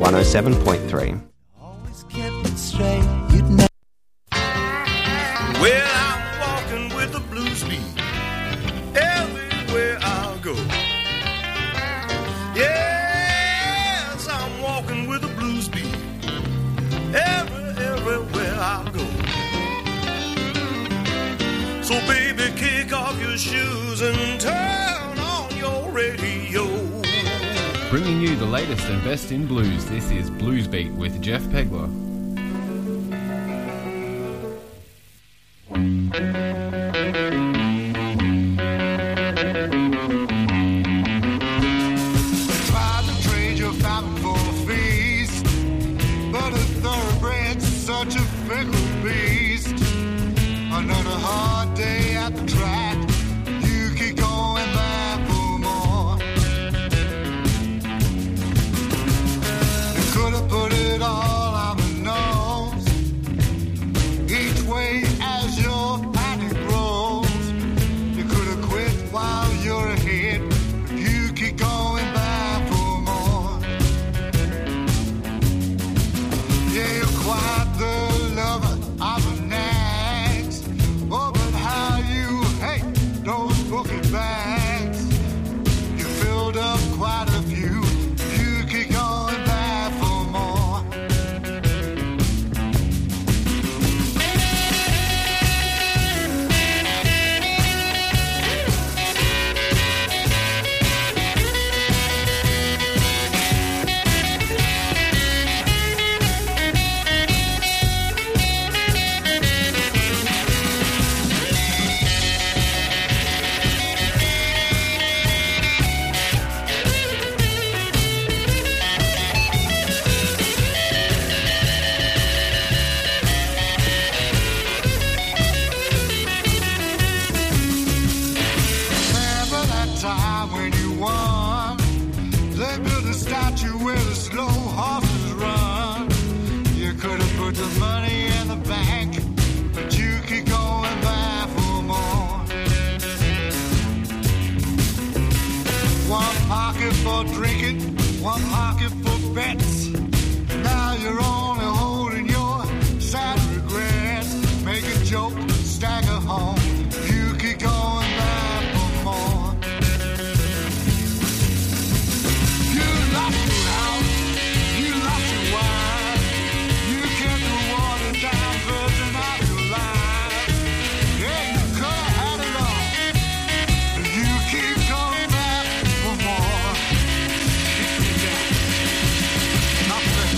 107.3. Always kept it straight. You'd never. Well, I'm walking with the blues beat everywhere I'll go. Yes, I'm walking with the blues beat everywhere I'll go. So baby, kick off your shoes and turn on your radio. Bringing you the latest and best in blues, this is Blues Beat with Jeff Pegler. Tried to trade your fountain for a feast, but a thoroughbred's such a fickle beast. Another hard day at the track, you keep going back for more. You could have put it all on the nose, each way as your panic grows. You could have quit while you're ahead, but you keep going back for more. Yeah, you're quite the lover of the nags. Oh, but how you hate those bookie bags. You filled up quite a few, you keep going back for more. Remember that time when you won? They built a statue where the slow horses run. You could have put the money in the bank, but you keep going back for more. One pocket for drinking, one pocket for bets. Now you're only holding your sad regrets. Make a joke, stagger home. You keep going back for more. You lost your house, you lost your wife. You kept the water down version of your life. Yeah, you could have had it all. You keep going back for more. Nothing.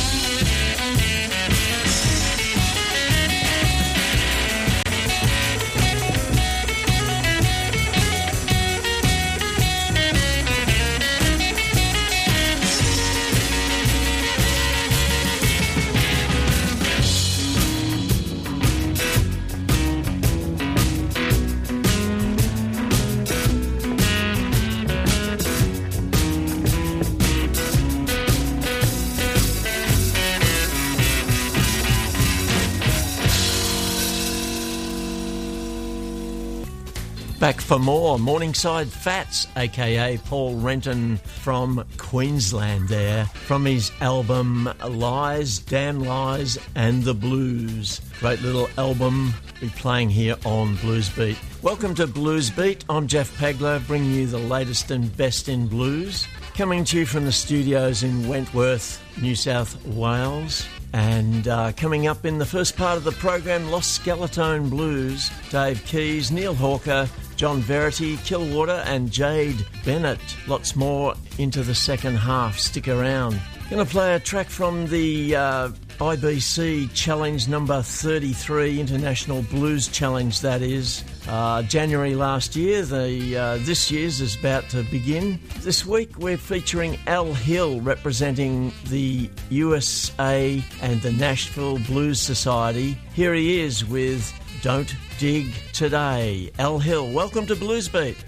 Back for more Morningside Fats, aka Paul Renton from Queensland there, from his album Lies, Damn Lies and the Blues. Great little album, be playing here on Blues Beat. Welcome to Blues Beat, I'm Jeff Pegler, bringing you the latest and best in blues. Coming to you from the studios in Wentworth, New South Wales. And coming up in the first part of the program, Lost Skeletone Blues, Dave Keys, Neil Hawker, John Verity, Killwater and Jade Bennett. Lots more into the second half. Stick around. Going to play a track from the IBC Challenge number 33, International Blues Challenge, that is. January last year. This year's is about to begin. This week we're featuring Al Hill representing the USA and the Nashville Blues Society. Here he is with Don't Dig Today. Al Hill, welcome to Blues Beat.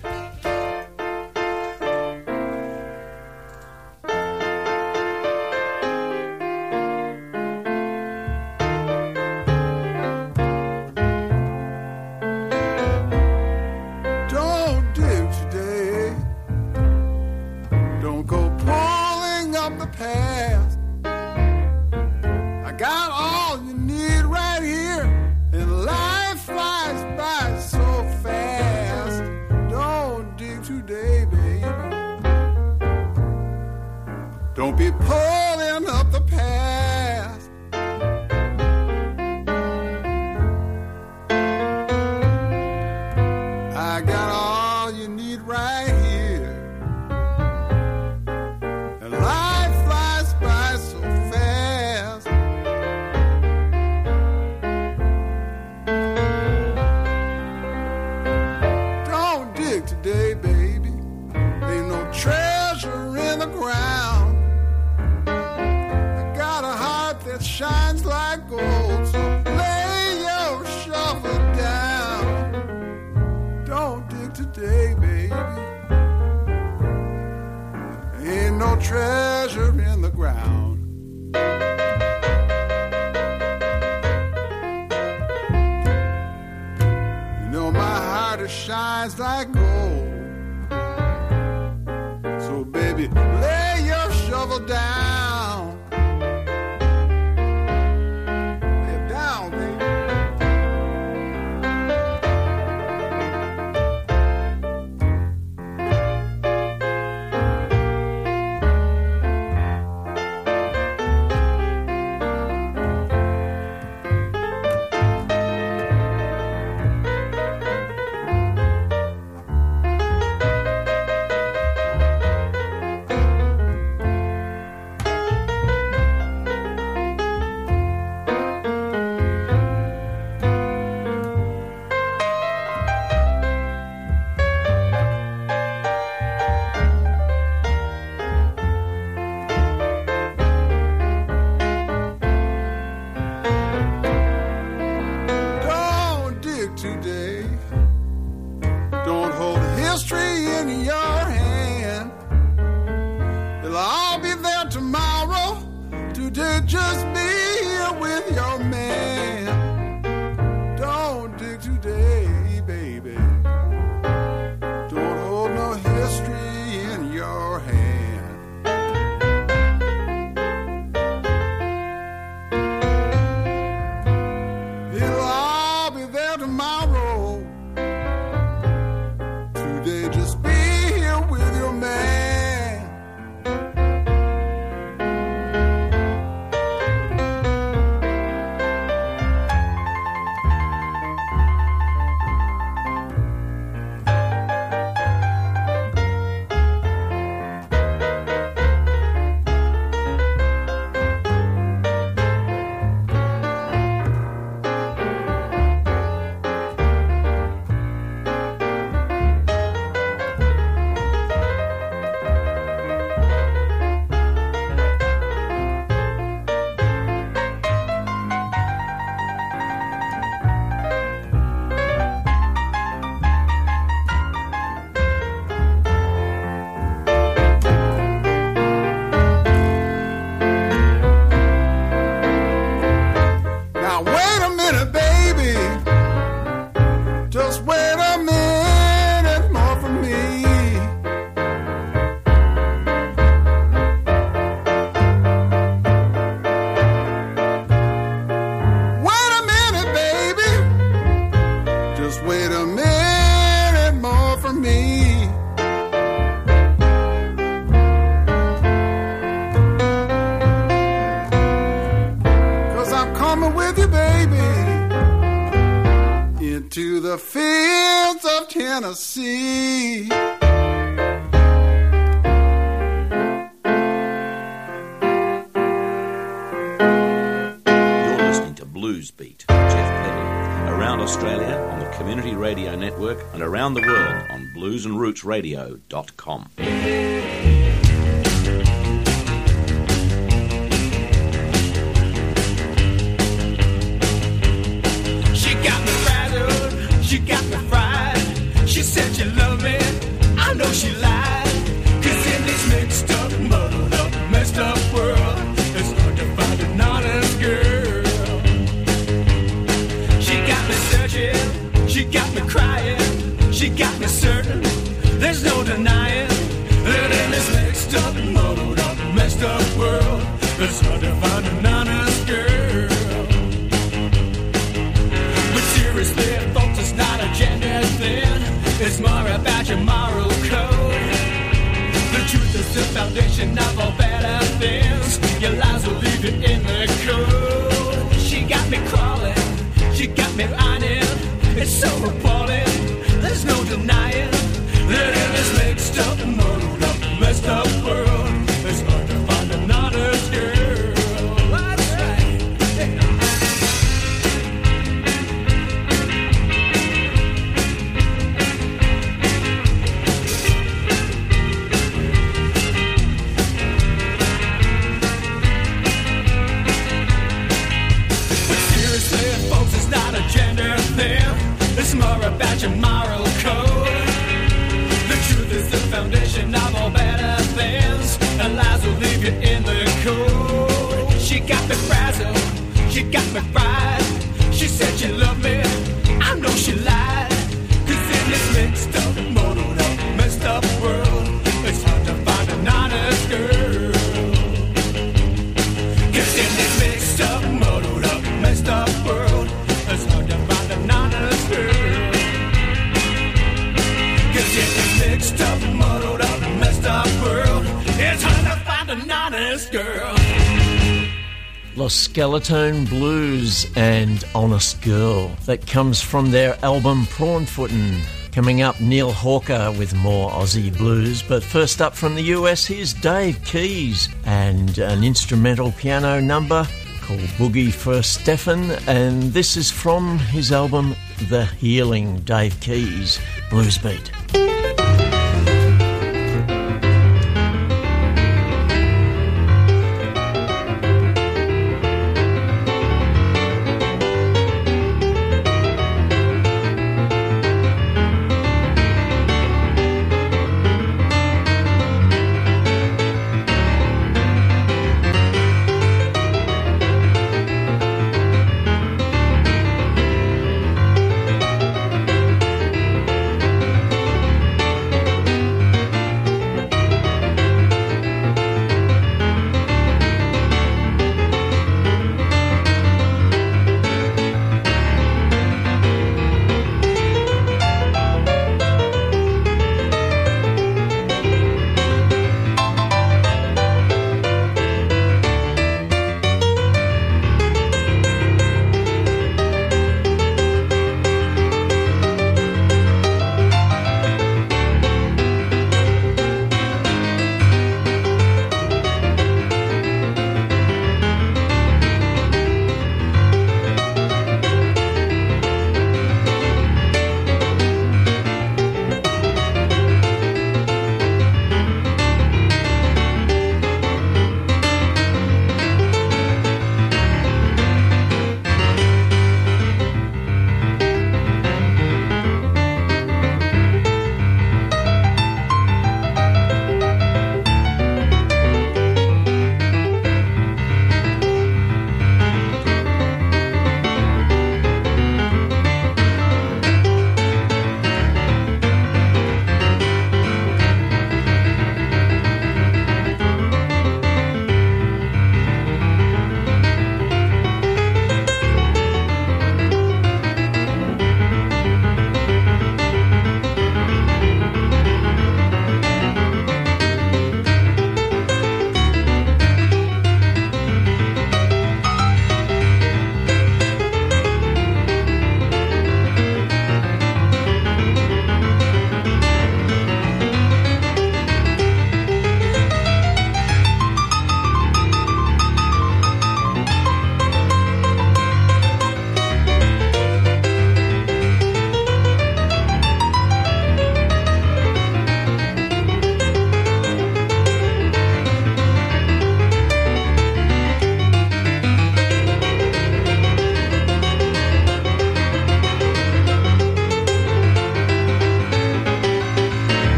Don't go pulling up the past. be pulling up the past. I got all you need right here, and life flies by so fast. Don't dig today, baby. Ain't no treasure in the ground. I got a heart that shines like gold, so lay your shovel down. Don't dig today, baby. Ain't no treasure in the ground. You know my heart shines like gold. So baby, lay your shovel down. Lay it down, baby. Don't dig today. Don't hold history in your hand. It'll all be there tomorrow. Today just be here with your man. Don't dig today, baby. Don't hold no history in your hand. It'll all be there tomorrow. Today just be here with your man. Now wait a minute, baby. Just wait a minute more for me. Wait a minute, baby. Just wait a minute more for me. Cause I'm coming with you, baby, into the fields of Tennessee. You're listening to Blues Beat, Jeff Pedal, around Australia on the Community Radio Network and around the world on bluesandrootsradio.com. She got me frazzled, she got me fried. She said she loved me, I know she lied. Cause in this mixed up, muddled up, messed up world, it's hard to find an honest girl. She got me searching, she got me crying, she got me certain, there's no denying that in this mixed up, muddled up, messed up world, it's hard to find an honest girl. But seriously, folks, it's not a gender thing. It's more about your moral code. The truth is the foundation of all better things. It's so appalling, there's no denying that in this mixed up, muddled up, messed up world, it's hard to find an honest girl. That's right. But seriously, folks, it's not a gender thing. It's more about your moral code. The truth is the foundation of all better things, and lies will leave you in the cold. She got me frazzled, she got me fried. She said she loved me, I know she lied. 'Cause in this mixed up, muddled up, messed up world, it's hard to find an honest girl. 'Cause in this mixed up, muddled up, messed up world, it's hard to find an honest girl. 'Cause in this mixed up, muddled up, messed up world, it's hard to find an honest girl. Los Skeleton Blues and Honest Girl. That comes from their album Prawnfootin'. Coming up, Neil Hawker with more Aussie blues. But first up from the US, here's Dave Keys and an instrumental piano number called Boogie for Stefan. And this is from his album The Healing, Dave Keys, Blues Beat.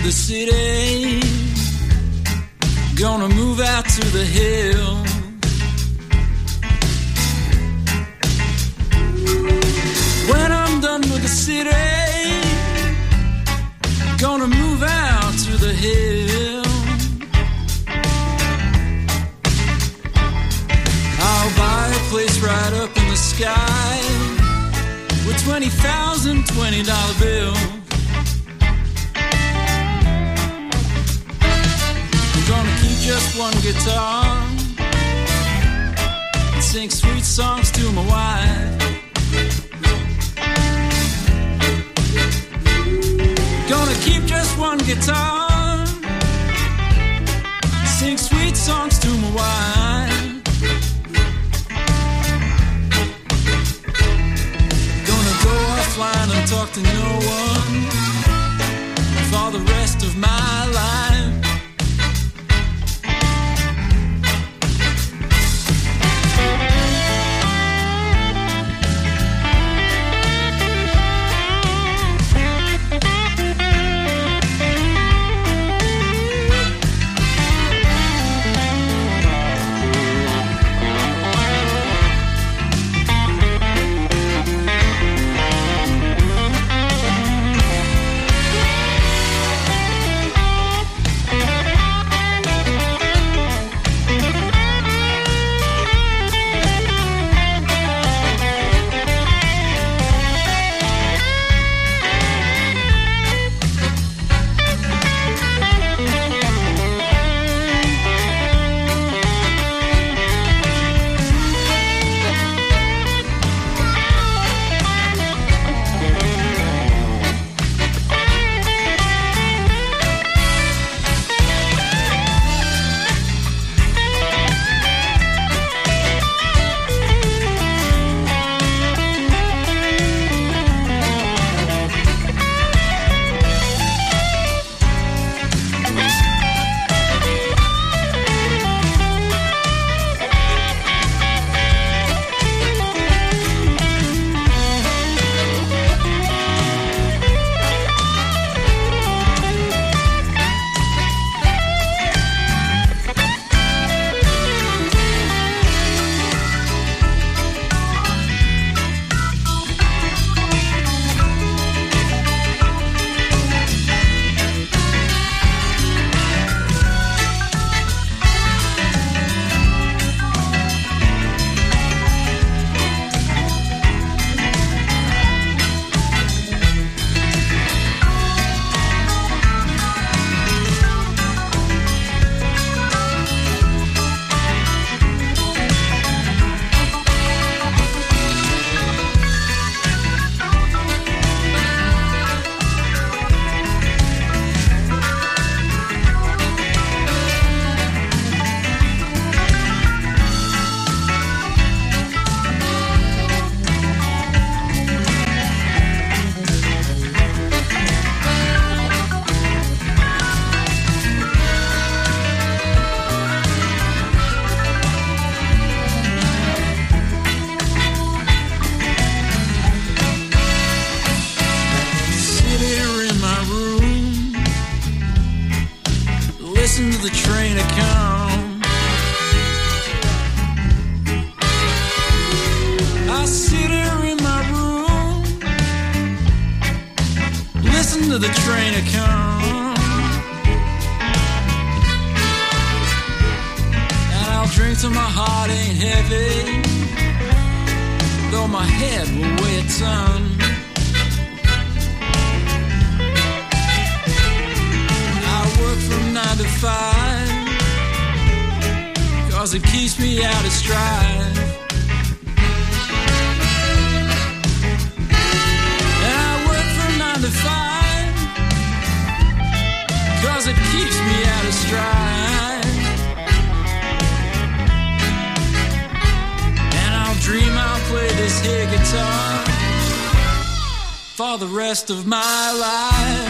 the city, gonna move out to the hill. When I'm done with the city, gonna move out to the hill. I'll buy a place right up in the sky with 20,000 $20 bills. I'm gonna keep just one guitar and sing sweet songs to my wife. Gonna keep just one guitar, sing sweet songs to my wife. Gonna go offline and talk to no one for the rest of my life. To the train to come, and I'll drink till my heart ain't heavy, though my head will weigh a ton. I work from 9 to 5, 'cause it keeps me out of strife. And I work from 9 to 5, 'cause it keeps me out of stride. And I'll dream I'll play this here guitar for the rest of my life.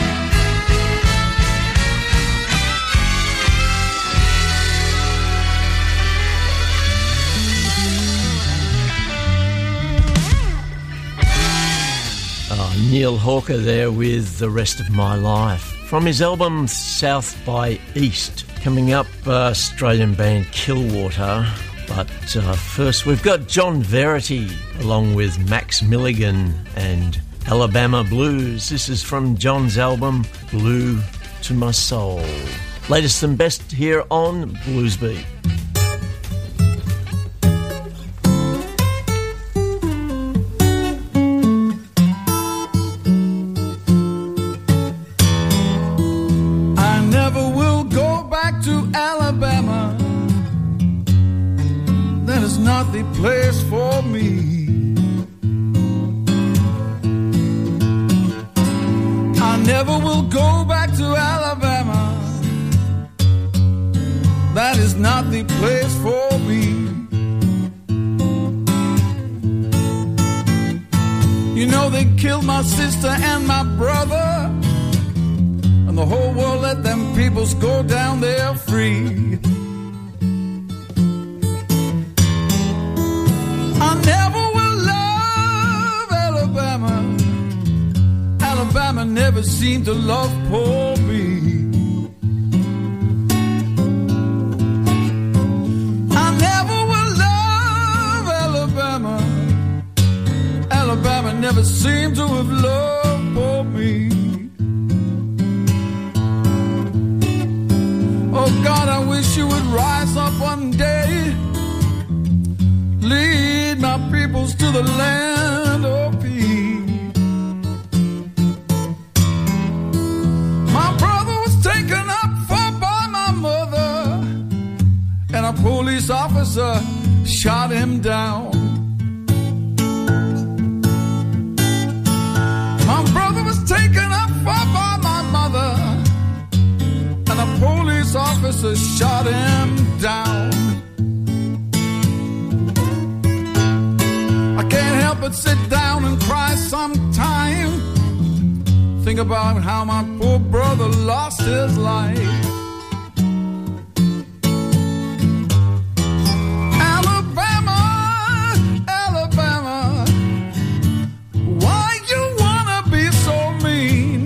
Neil Hawker there with The Rest of My Life from his album South by East. Coming up, Australian band Killwater. But first we've got John Verity along with Max Milligan and Alabama Blues. This is from John's album Blue to My Soul. Latest and best here on Blues Beat. I never will go back to Alabama. That is not the place for me. I never will go back to Alabama. That is not the place for me. You know they killed my sister and my brother, and the whole world let them peoples go down there free. I never will love Alabama. Alabama never seemed to love poor me. I never will love Alabama. Alabama never seemed to have loved poor me. Oh God, I wish you would rise up one day, lead my peoples to the land of peace. My brother was taken up for by my mother, and a police officer shot him down. My brother was taken up for by my mother, and a police officer shot him down. I can't help but sit down and cry sometime. Think about how my poor brother lost his life. Alabama, Alabama, why you wanna be so mean?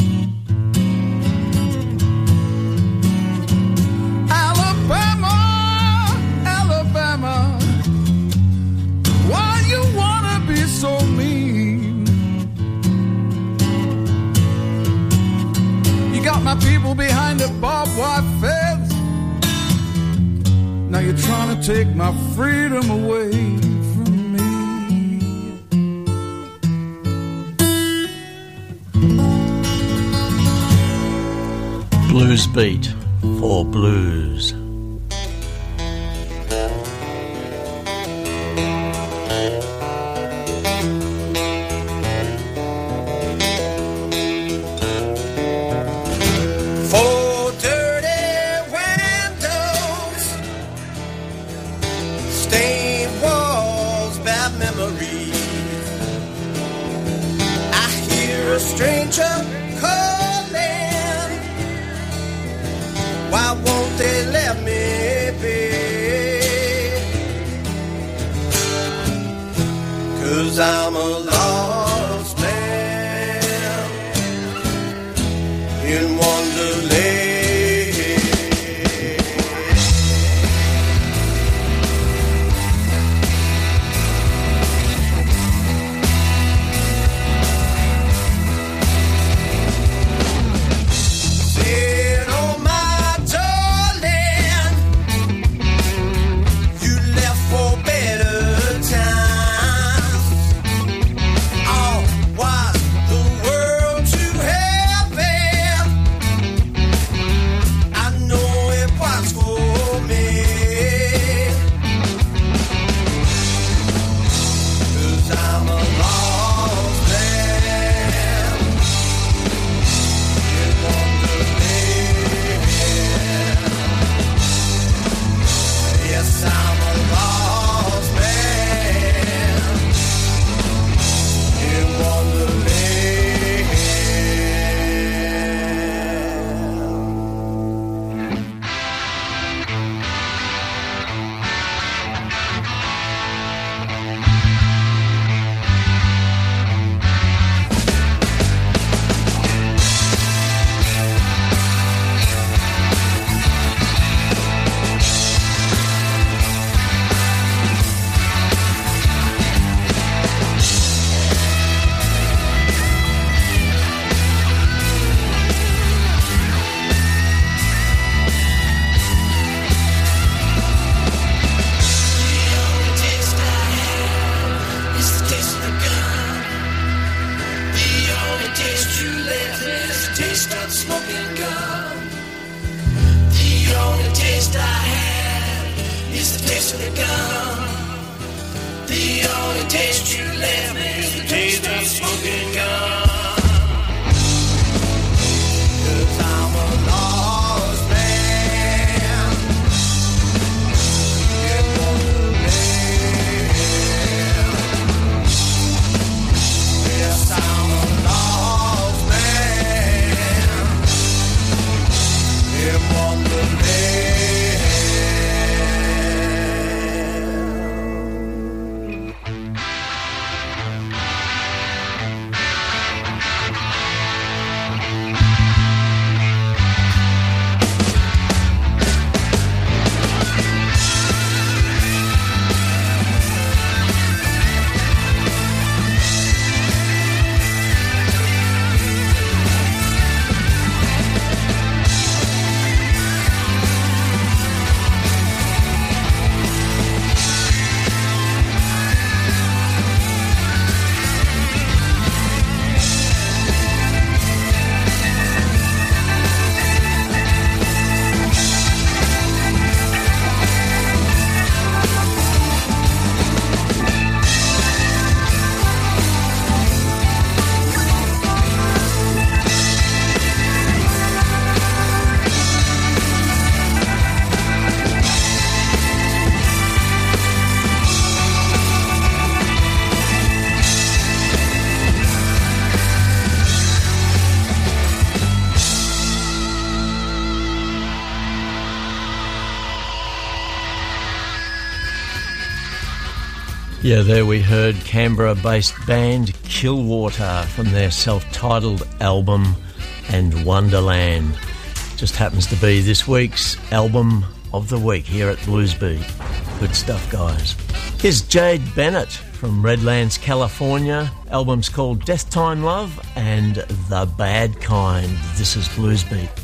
Alabama, Alabama, why you wanna be so mean? You got my people behind the barbed wire fence. Now you're trying to take my freedom away from me. Blues Beat for Blues. Four dirty windows, stained walls, bad memories. I hear a stranger calling. Why won't they let me be? 'Cause I'm a lost man in Wonderland. Sit on my darling, you left for better times. the only taste you left me is the taste of smoking gun. 'Cause I'm a lost man in Wonderland. Yes, I'm a lost man in Wonderland. Yeah, there we heard Canberra-based band Killwater from their self-titled album And Wonderland. Just happens to be this week's album of the week here at Bluesbeat. Good stuff, guys. Here's Jade Bennett from Redlands, California. Album's called Death Time Love and The Bad Kind. This is Bluesbeat.